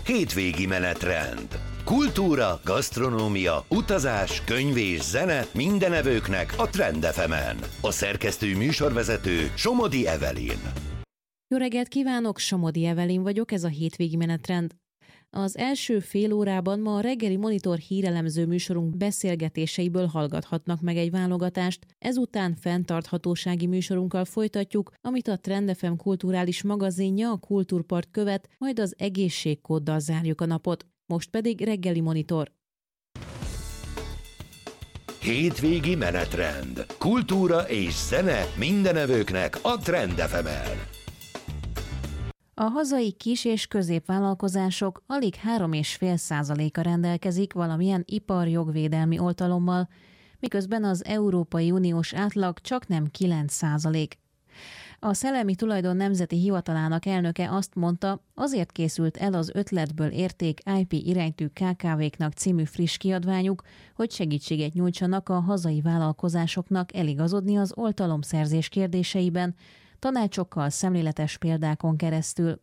Hétvégi menetrend. Kultúra, gasztronómia, utazás, könyv és zene minden evőknek a Trend FM-en. A szerkesztő műsorvezető Somodi Evelyn. Jó reggelt kívánok, Somodi Evelyn vagyok, ez a Hétvégi menetrend. Az első fél órában ma a reggeli Monitor hírelemző műsorunk beszélgetéseiből hallgathatnak meg egy válogatást, ezután fenntarthatósági műsorunkkal folytatjuk, amit a Trend FM kulturális magazinja, a Kultúrpart követ, majd az egészségkóddal zárjuk a napot. Most pedig reggeli Monitor. Hétvégi menetrend. Kultúra és zene minden evőknek a Trend FM-en. A hazai kis- és középvállalkozások alig 3,5%-a rendelkezik valamilyen iparjogvédelmi oltalommal, miközben az Európai Uniós átlag csaknem 9%. A Szellemi Tulajdon Nemzeti Hivatalának elnöke azt mondta, azért készült el az Ötletből érték IP iránytű KKV-knak című friss kiadványuk, hogy segítséget nyújtsanak a hazai vállalkozásoknak eligazodni az oltalomszerzés kérdéseiben, tanácsokkal, szemléletes példákon keresztül.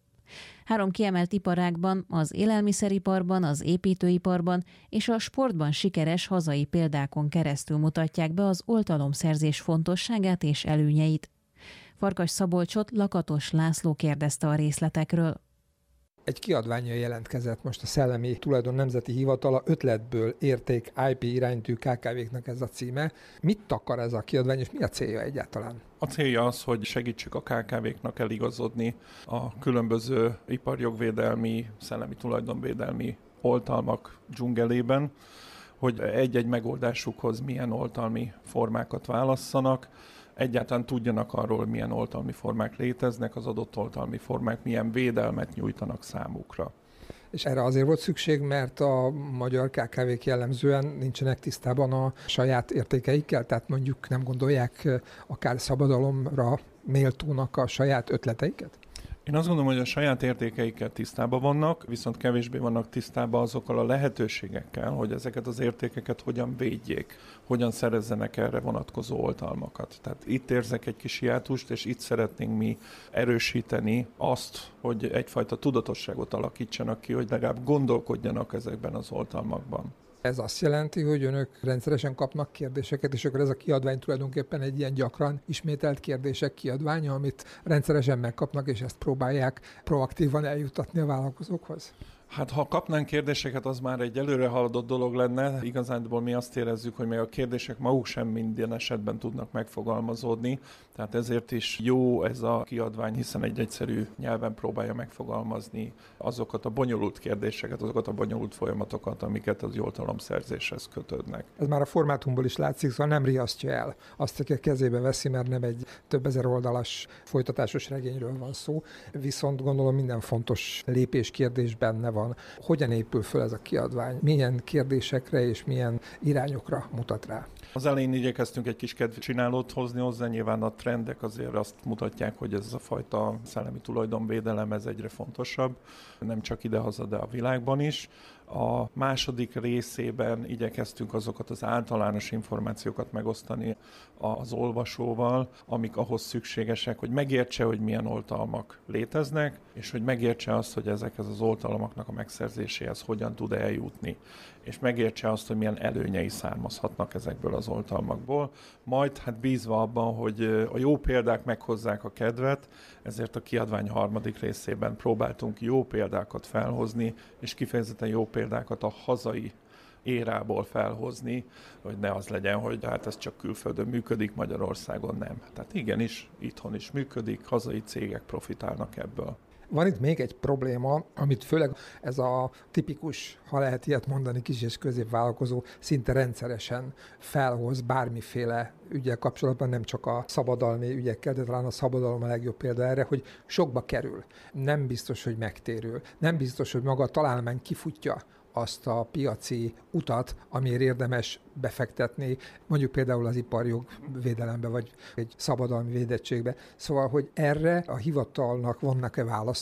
3 kiemelt iparágban, az élelmiszeriparban, az építőiparban és a sportban sikeres hazai példákon keresztül mutatják be az oltalomszerzés fontosságát és előnyeit. Farkas Szabolcsot Lakatos László kérdezte a részletekről. Egy kiadvánnyal jelentkezett most a Szellemi Tulajdon Nemzeti Hivatala, Ötletből érték IP iránytű KKV-knak ez a címe. Mit akar ez a kiadvány, és mi a célja egyáltalán? A célja az, hogy segítsük a KKV-knak eligazodni a különböző iparjogvédelmi, szellemi tulajdonvédelmi oltalmak dzsungelében, hogy egy-egy megoldásukhoz milyen oltalmi formákat válasszanak, egyáltalán tudjanak arról, milyen oltalmi formák léteznek, az adott oltalmi formák milyen védelmet nyújtanak számukra. És erre azért volt szükség, mert a magyar KKV-k jellemzően nincsenek tisztában a saját értékeikkel, tehát mondjuk nem gondolják akár szabadalomra méltónak a saját ötleteiket? Én azt gondolom, hogy a saját értékeikkel tisztában vannak, viszont kevésbé vannak tisztában azokkal a lehetőségekkel, hogy ezeket az értékeket hogyan védjék, hogyan szerezzenek erre vonatkozó oltalmakat. Tehát itt érzek egy kis hiátust, és itt szeretnénk mi erősíteni azt, hogy egyfajta tudatosságot alakítsanak ki, hogy legalább gondolkodjanak ezekben az oltalmakban. Ez azt jelenti, hogy önök rendszeresen kapnak kérdéseket, és akkor ez a kiadvány tulajdonképpen egy ilyen gyakran ismételt kérdések kiadványa, amit rendszeresen megkapnak, és ezt próbálják proaktívan eljuttatni a vállalkozókhoz? Hát ha kapnánk kérdéseket, az már egy előre haladott dolog lenne. Igazándiból mi azt érezzük, hogy még a kérdések maguk sem minden esetben tudnak megfogalmazódni. Tehát ezért is jó ez a kiadvány, hiszen egy egyszerű nyelven próbálja megfogalmazni azokat a bonyolult kérdéseket, azokat a bonyolult folyamatokat, amiket az oltalomszerzéshez kötődnek. Ez már a formátumból is látszik, szóval nem riasztja el azt, aki a kezébe veszi, mert nem egy több ezer oldalas folytatásos regényről van szó. Viszont gondolom minden fontos lépés, kérdés benne van. Hogyan épül föl ez a kiadvány? Milyen kérdésekre és milyen irányokra mutat rá? Az elején igyekeztünk egy kis kedvcsinálót hozni hozzá, nyilván a trendek azért azt mutatják, hogy ez a fajta szellemi tulajdonvédelem ez egyre fontosabb, nem csak idehaza, de a világban is. A második részében igyekeztünk azokat az általános információkat megosztani az olvasóval, amik ahhoz szükségesek, hogy megértse, hogy milyen oltalmak léteznek, és hogy megértse azt, hogy ezekhez az oltalmaknak a megszerzéséhez hogyan tud eljutni, és megértse azt, hogy milyen előnyei származhatnak ezekből az oltalmakból. Majd hát bízva abban, hogy a jó példák meghozzák a kedvet, ezért a kiadvány harmadik részében próbáltunk jó példákat felhozni, és kifejezetten jó példákat a hazai érából felhozni, hogy ne az legyen, hogy hát ez csak külföldön működik, Magyarországon nem. Tehát igenis, itthon is működik, hazai cégek profitálnak ebből. Van itt még egy probléma, amit főleg ez a tipikus, ha lehet ilyet mondani, kis és középvállalkozó szinte rendszeresen felhoz bármiféle ügyel kapcsolatban, nem csak a szabadalmi ügyekkel, de talán a szabadalom a legjobb példa erre, hogy sokba kerül. Nem biztos, hogy megtérül. Nem biztos, hogy maga a találmány kifutja azt a piaci utat, amiért érdemes befektetni, mondjuk például az iparjog védelembe, vagy egy szabadalmi védettségbe. Szóval, hogy erre a hivatalnak vannak-e válaszai?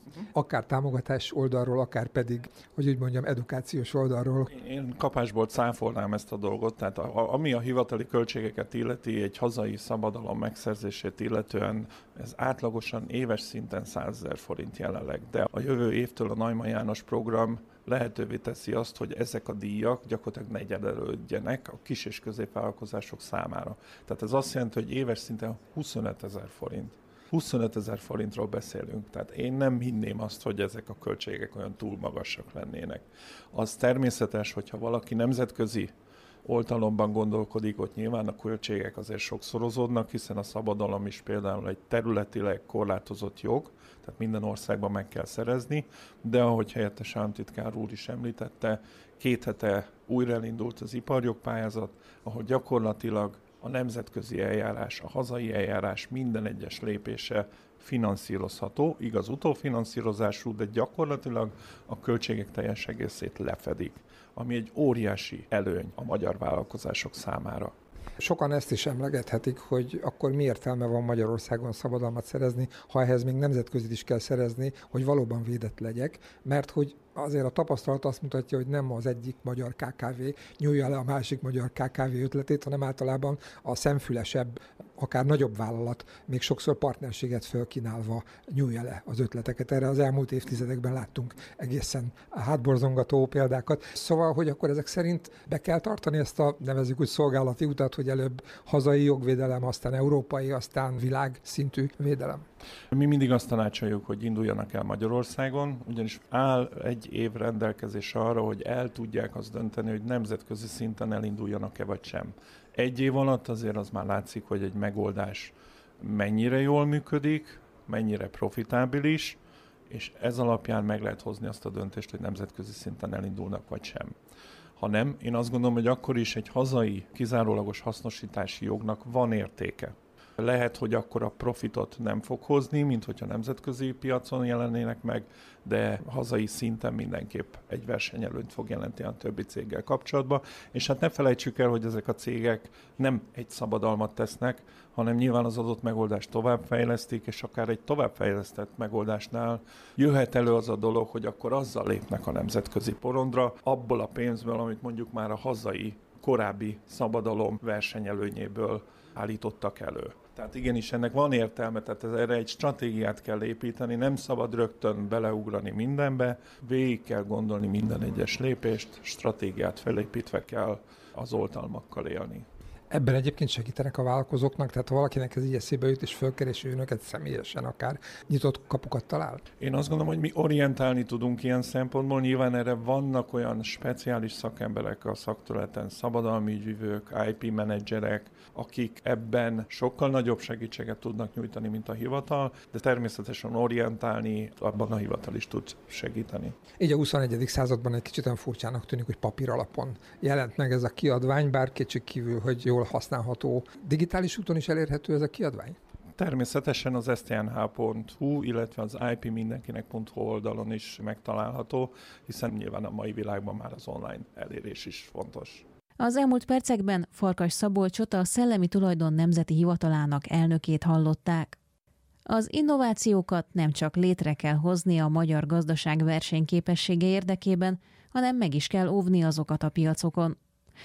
Akár támogatás oldalról, akár pedig, hogy úgy mondjam, edukációs oldalról. Én kapásból cáfolnám ezt a dolgot, tehát ami a hivatali költségeket illeti, egy hazai szabadalom megszerzését illetően ez átlagosan éves szinten 100 000 forint jelenleg, de a jövő évtől a Neumann János program lehetővé teszi azt, hogy ezek a díjak gyakorlatilag negyedelődjenek a kis- és középvállalkozások számára. Tehát ez azt jelenti, hogy éves szinten 25 000 forint. 25 000 forintról beszélünk, tehát én nem hinném azt, hogy ezek a költségek olyan túl magasak lennének. Az természetes, hogyha valaki nemzetközi oltalomban gondolkodik, ott nyilván a költségek azért sokszorozódnak, hiszen a szabadalom is például egy területileg korlátozott jog, tehát minden országban meg kell szerezni, de ahogy helyettes államtitkár úr is említette, 2 hete újra elindult az iparjogpályázat, ahol gyakorlatilag a nemzetközi eljárás, a hazai eljárás minden egyes lépése finanszírozható, igaz utófinanszírozású, de gyakorlatilag a költségek teljes egészét lefedik, ami egy óriási előny a magyar vállalkozások számára. Sokan ezt is emlegethetik, hogy akkor mi értelme van Magyarországon szabadalmat szerezni, ha ehhez még nemzetközit is kell szerezni, hogy valóban védett legyek, mert hogy azért a tapasztalat azt mutatja, hogy nem az egyik magyar KKV nyúlja le a másik magyar KKV ötletét, hanem általában a szemfülesebb, akár nagyobb vállalat még sokszor partnerséget fölkínálva nyúlja le az ötleteket. Erre az elmúlt évtizedekben láttunk egészen hátborzongató példákat. Szóval, hogy akkor ezek szerint be kell tartani ezt a nevezzük úgy szolgálati utat, hogy előbb hazai jogvédelem, aztán európai, aztán világszintű védelem. Mi mindig azt tanácsoljuk, hogy induljanak el Magyarországon, ugyanis áll egy év rendelkezésre arra, hogy el tudják azt dönteni, hogy nemzetközi szinten elinduljanak-e vagy sem. 1 év alatt azért az már látszik, hogy egy megoldás mennyire jól működik, mennyire profitábilis, és ez alapján meg lehet hozni azt a döntést, hogy nemzetközi szinten elindulnak vagy sem. Ha nem, én azt gondolom, hogy akkor is egy hazai, kizárólagos hasznosítási jognak van értéke. Lehet, hogy akkor a profitot nem fog hozni, mint hogyha nemzetközi piacon jelennének meg, de hazai szinten mindenképp egy versenyelőnyt fog jelenteni a többi céggel kapcsolatban. És hát ne felejtsük el, hogy ezek a cégek nem egy szabadalmat tesznek, hanem nyilván az adott megoldást továbbfejlesztik, és akár egy továbbfejlesztett megoldásnál jöhet elő az a dolog, hogy akkor azzal lépnek a nemzetközi porondra, abból a pénzből, amit mondjuk már a hazai korábbi szabadalom versenyelőnyéből állítottak elő. Tehát igenis ennek van értelme, tehát erre egy stratégiát kell építeni, nem szabad rögtön beleugrani mindenbe, végig kell gondolni minden egyes lépést, stratégiát felépítve kell az oltalmakkal élni. Ebben egyébként segítenek a vállalkozóknak, tehát ha valakinek ez így eszébe jut, és fölkeresi önöket személyesen akár, nyitott kapukat talál? Én azt gondolom, hogy mi orientálni tudunk ilyen szempontból. Nyilván erre vannak olyan speciális szakemberek a szakterületen, szabadalmi ügyvivők, IP menedzserek, akik ebben sokkal nagyobb segítséget tudnak nyújtani, mint a hivatal, de természetesen orientálni abban a hivatal is tud segíteni. Így a 21. században egy kicsit olyan furcsának tűnik, hogy papír alapon jelent meg ez a kiadvány, bár kétség kívül, hogy jól használható. Digitális úton is elérhető ez a kiadvány? Természetesen az stnh.hu, illetve az ipmindenkinek.hu oldalon is megtalálható, hiszen nyilván a mai világban már az online elérés is fontos. Az elmúlt percekben Farkas Szabolcsot, a Szellemi Tulajdon Nemzeti Hivatalának elnökét hallották. Az innovációkat nem csak létre kell hozni a magyar gazdaság versenyképessége érdekében, hanem meg is kell óvni azokat a piacokon.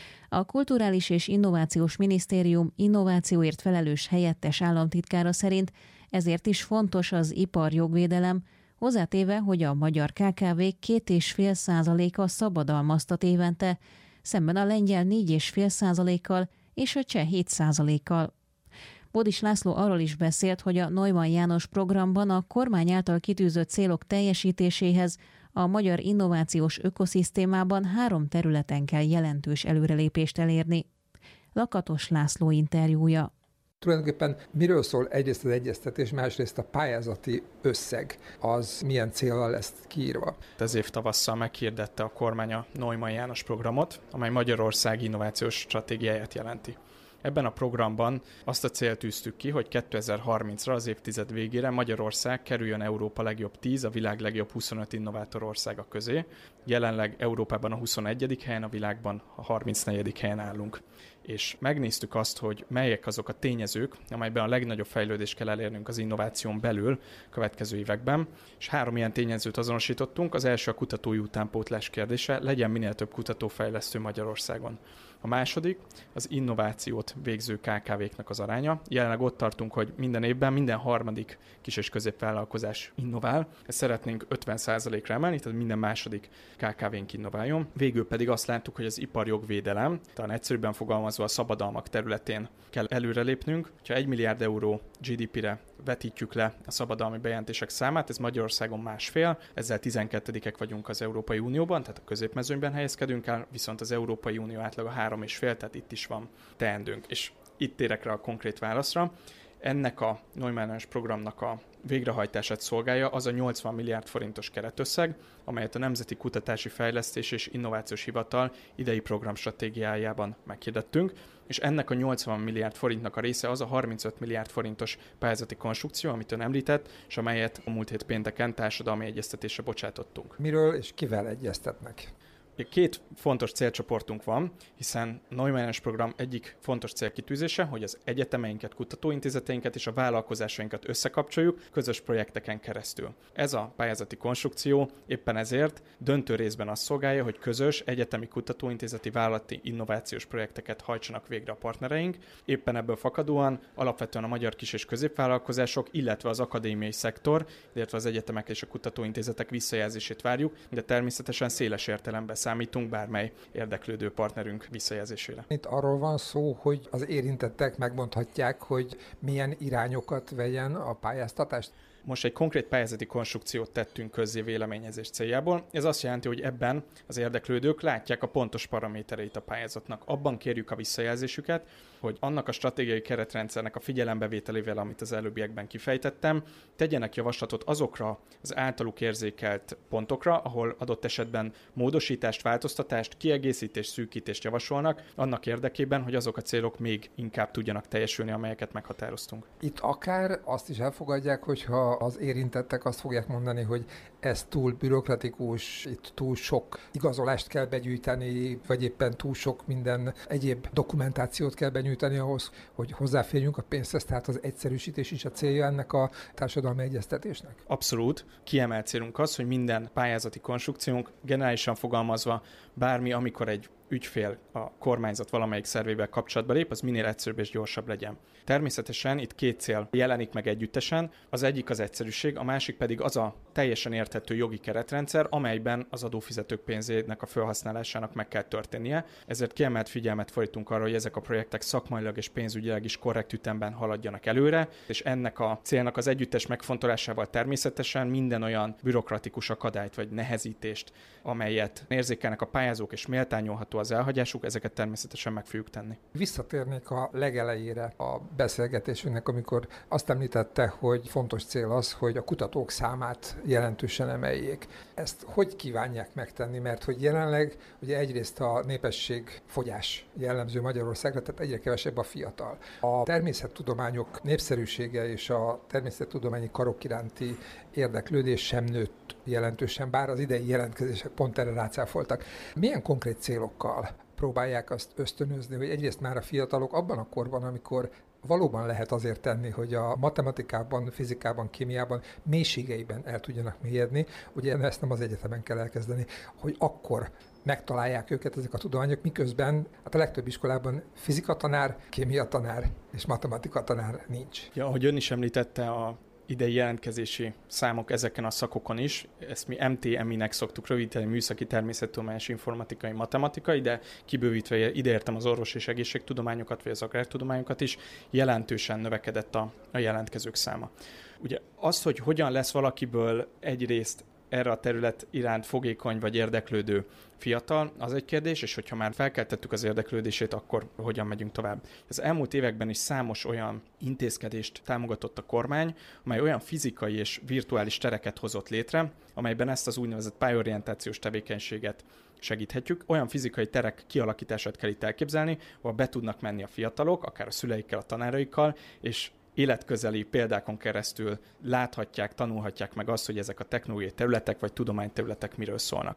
A Kulturális és Innovációs Minisztérium innovációért felelős helyettes államtitkára szerint ezért is fontos az iparjogvédelem, hozzátéve, hogy a magyar KKV-k 2,5%-a szabadalmaztat évente, szemben a lengyel 4,5%-kal és a cseh 7%-kal. Bódis László arról is beszélt, hogy a Neumann János programban a kormány által kitűzött célok teljesítéséhez a magyar innovációs ökoszisztémában 3 területen kell jelentős előrelépést elérni. Lakatos László interjúja. Tulajdonképpen miről szól egyrészt az egyeztetés, másrészt a pályázati összeg, az milyen céllal lesz kiírva? Ez év tavasszal meghirdette a kormány a Neumann János programot, amely Magyarország innovációs stratégiáját jelenti. Ebben a programban azt a célt tűztük ki, hogy 2030-ra, az évtized végére Magyarország kerüljön Európa legjobb 10, a világ legjobb 25 innovátor országa közé. Jelenleg Európában a 21. helyen, a világban a 34. helyen állunk. és megnéztük azt, hogy melyek azok a tényezők, amelyben a legnagyobb fejlődést kell elérnünk az innováción belül következő években, és 3 ilyen tényezőt azonosítottunk. Az első a kutatói utánpótlás kérdése, legyen minél több kutatófejlesztő Magyarországon. A második az innovációt végző KKV-knak az aránya. Jelenleg ott tartunk, hogy minden évben minden harmadik kis- és középvállalkozás innovál. Ezt szeretnénk 50%-ra emelni, tehát minden második KKV-nk innováljon. Végül pedig azt láttuk, hogy az iparjogvédelem, talán egyszerűbben fogalmazva a szabadalmak területén kell előrelépnünk. Ha 1 milliárd euró GDP-re vetítjük le a szabadalmi bejelentések számát, ez Magyarországon 1,5, ezzel 12-ek vagyunk az Európai Unióban, tehát a középmezőnyben helyezkedünk el, viszont az Európai Unió átlaga 3,5, tehát itt is van teendőnk. És itt térek rá a konkrét válaszra. Ennek a Neumann programnak a végrehajtását szolgálja az a 80 milliárd forintos keretösszeg, amelyet a Nemzeti Kutatási Fejlesztés és Innovációs Hivatal idei programstratégiájában meghirdettünk, és ennek a 80 milliárd forintnak a része az a 35 milliárd forintos pályázati konstrukció, amit ön említett, és amelyet a múlt hét pénteken társadalmi egyeztetésre bocsátottunk. Miről és kivel egyeztetnek? 2 fontos célcsoportunk van, hiszen a Neumann program egyik fontos célkitűzése, hogy az egyetemeinket, kutatóintézeteinket és a vállalkozásainkat összekapcsoljuk közös projekteken keresztül. Ez a pályázati konstrukció éppen ezért döntő részben azt szolgálja, hogy közös egyetemi kutatóintézeti vállalati innovációs projekteket hajtsanak végre a partnereink. Éppen ebből fakadóan alapvetően a magyar kis- és középvállalkozások, illetve az akadémiai szektor, illetve az egyetemek és a kutatóintézetek visszajelzését várjuk, de természetesen széles értelemben számítunk bármely érdeklődő partnerünk visszajelzésére. Itt arról van szó, hogy az érintettek megmondhatják, hogy milyen irányokat vegyen a pályáztatást. Most egy konkrét pályázati konstrukciót tettünk közzé véleményezés céljából. Ez azt jelenti, hogy ebben az érdeklődők látják a pontos paramétereit a pályázatnak. Abban kérjük a visszajelzésüket, hogy annak a stratégiai keretrendszernek a figyelembevételével, amit az előbbiekben kifejtettem, tegyenek javaslatot azokra az általuk érzékelt pontokra, ahol adott esetben módosítást, változtatást, kiegészítést, szűkítést javasolnak, annak érdekében, hogy azok a célok még inkább tudjanak teljesülni, amelyeket meghatároztunk. Itt akár azt is elfogadják, hogyha az érintettek azt fogják mondani, hogy ez túl bürokratikus, itt túl sok igazolást kell begyűjteni, vagy éppen túl sok minden egyéb dokumentációt kell benyújtani ahhoz, hogy hozzáférjünk a pénzhez, tehát az egyszerűsítés is a célja ennek a társadalmi egyeztetésnek? Abszolút. Kiemelt célunk az, hogy minden pályázati konstrukciónk generálisan fogalmazva bármi, amikor egy ügyfél a kormányzat valamelyik szervével kapcsolatba lép, az minél egyszerűbb és gyorsabb legyen. Természetesen itt 2 cél jelenik meg együttesen, az egyik az egyszerűség, a másik pedig az a teljesen érthető jogi keretrendszer, amelyben az adófizetők pénzének a felhasználásának meg kell történnie. Ezért kiemelt figyelmet fordítunk arra, hogy ezek a projektek szakmailag és pénzügyileg is korrekt ütemben haladjanak előre, és ennek a célnak az együttes megfontolásával természetesen minden olyan bürokratikus akadályt vagy nehezítést, amelyet érzékelnek a pályázók és méltányolható az elhagyásuk, ezeket természetesen meg fogjuk tenni. Visszatérnék a legelejére a beszélgetésünknek, amikor azt említette, hogy fontos cél az, hogy a kutatók számát jelentősen emeljék. Ezt hogy kívánják megtenni? Mert hogy jelenleg ugye egyrészt a népességfogyás jellemző Magyarországra, tehát egyre kevesebb a fiatal. A természettudományok népszerűsége és a természettudományi karok iránti érdeklődés sem nőtt jelentősen, bár az idei jelentkezések pont erre rácáfoltak. Milyen konkrét célokkal próbálják azt ösztönözni, hogy egyrészt már a fiatalok abban a korban, amikor valóban lehet azért tenni, hogy a matematikában, fizikában, kémiában mélységeiben el tudjanak mélyedni, ugye ezt nem az egyetemen kell elkezdeni, hogy akkor megtalálják őket ezek a tudományok, miközben hát a legtöbb iskolában fizikatanár, kémiatanár és matematikatanár nincs. Ja, ahogy ön is említette, a idei jelentkezési számok ezeken a szakokon is, ezt mi MTMI-nek szoktuk rövidíteni, műszaki, természettudományos, informatikai, matematikai, de kibővítve ideértem az orvos és egészségtudományokat, vagy az agrártudományokat is, jelentősen növekedett a jelentkezők száma. Ugye az, hogy hogyan lesz valakiből egyrészt erre a terület iránt fogékony vagy érdeklődő fiatal, az egy kérdés, és hogyha már felkeltettük az érdeklődését, akkor hogyan megyünk tovább. Az elmúlt években is számos olyan intézkedést támogatott a kormány, amely olyan fizikai és virtuális tereket hozott létre, amelyben ezt az úgynevezett pályorientációs tevékenységet segíthetjük. Olyan fizikai terek kialakítását kell itt elképzelni, ahol be tudnak menni a fiatalok, akár a szüleikkel, a tanáraikkal, és életközeli példákon keresztül láthatják, tanulhatják meg azt, hogy ezek a technológiai területek vagy tudományterületek miről szólnak. A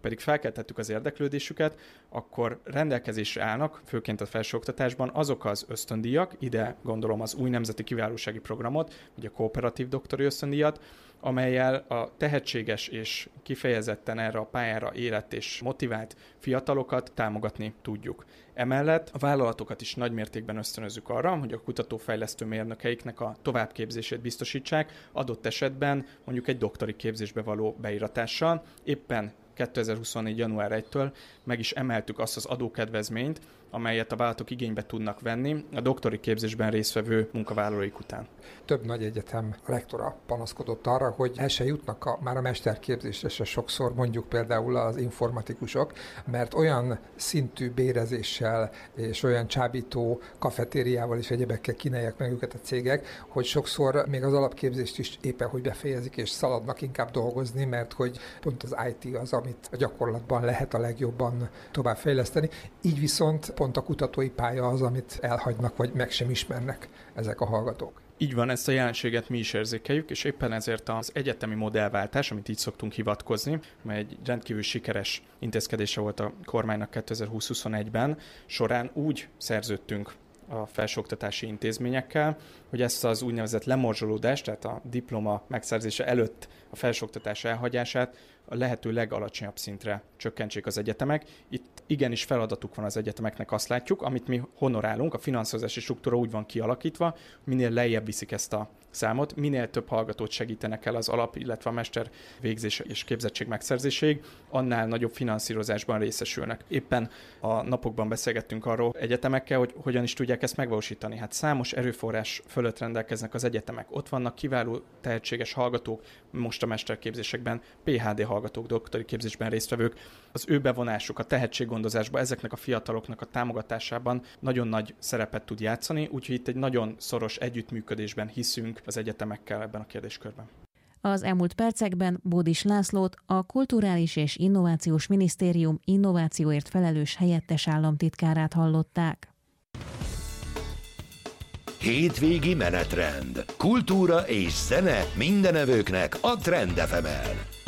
pedig felkeltettük az érdeklődésüket, akkor rendelkezésre állnak, főként a felsőoktatásban azok az ösztöndíjak, ide gondolom az új nemzeti kiválósági programot, vagy a kooperatív doktori ösztöndíjat, amellyel a tehetséges és kifejezetten erre a pályára érett és motivált fiatalokat támogatni tudjuk. Emellett a vállalatokat is nagymértékben ösztönözzük arra, hogy a kutatófejlesztő mérnökeiknek a továbbképzését biztosítsák, adott esetben mondjuk egy doktori képzésbe való beíratással. Éppen 2024. január 1-től meg is emeltük azt az adókedvezményt, amelyet a vállalatok igénybe tudnak venni a doktori képzésben résztvevő munkavállalóik után. Több nagy egyetem rektora panaszkodott arra, hogy el se jutnak már a mesterképzésre se sokszor, mondjuk például az informatikusok, mert olyan szintű bérezéssel és olyan csábító kafetériával és egyebekkel kínálják meg őket a cégek, hogy sokszor még az alapképzést is éppen hogy befejezik és szaladnak inkább dolgozni, mert hogy pont az IT az, amit a gyakorlatban lehet a legjobban továbbfejleszteni. Így viszont pont a kutatói pálya az, amit elhagynak, vagy meg sem ismernek ezek a hallgatók. Így van, ezt a jelenséget mi is érzékeljük, és éppen ezért az egyetemi modellváltás, amit így szoktunk hivatkozni, mely egy rendkívül sikeres intézkedése volt a kormánynak 2020-21-ben, során úgy szerződtünk a felsőoktatási intézményekkel, hogy ezt az úgynevezett lemorzsolódást, tehát a diploma megszerzése előtt a felsőoktatás elhagyását a lehető legalacsonyabb szintre csökkentsék az egyetemek. Itt igenis feladatuk van az egyetemeknek, azt látjuk, amit mi honorálunk, a finanszírozási struktúra úgy van kialakítva, minél lejjebb viszik ezt a számot, minél több hallgatót segítenek el az alap, illetve a mester végzés és képzettség megszerzéséig, annál nagyobb finanszírozásban részesülnek. Éppen a napokban beszélgettünk arról egyetemekkel, hogy hogyan is tudják ezt megvalósítani. Hát számos erőforrás fölött rendelkeznek az egyetemek. Ott vannak kiváló tehetséges hallgatók, most a mesterképzésekben, PhD hallgatók, doktori képzésben résztvevők. Az ő bevonásuk a tehetséggondozásba, ezeknek a fiataloknak a támogatásában nagyon nagy szerepet tud játszani, úgyhogy itt egy nagyon szoros együttműködésben hiszünk az egyetemekkel ebben a kérdéskörben. Az elmúlt percekben Bódis Lászlót, a Kulturális és Innovációs Minisztérium innovációért felelős helyettes államtitkárát hallották. Hétvégi menetrend. Kultúra és zene mindenevőknek a Trend FM-en.